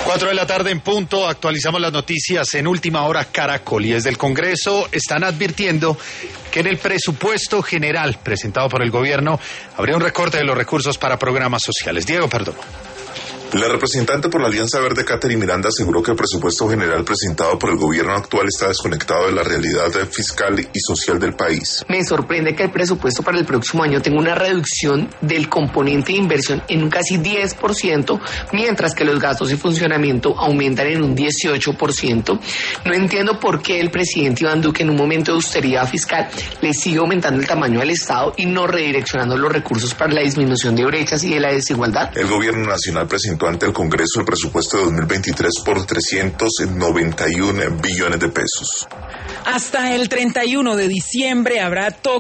4 de la tarde en punto, actualizamos las noticias en Última Hora Caracol, y desde el Congreso están advirtiendo que en el presupuesto general presentado por el gobierno habría un recorte de los recursos para programas sociales. Diego Perdomo. La representante por la Alianza Verde, Catherine Miranda, aseguró que el presupuesto general presentado por el gobierno actual está desconectado de la realidad fiscal y social del país. Me sorprende que el presupuesto para el próximo año tenga una reducción del componente de inversión en un casi 10%, mientras que los gastos de funcionamiento aumentan en un 18%. No entiendo por qué el presidente Iván Duque, en un momento de austeridad fiscal, le sigue aumentando el tamaño del Estado y no redireccionando los recursos para la disminución de brechas y de la desigualdad. El gobierno nacional presentó ante el Congreso el presupuesto de 2023 por 391 billones de pesos. Hasta el 31 de diciembre habrá toque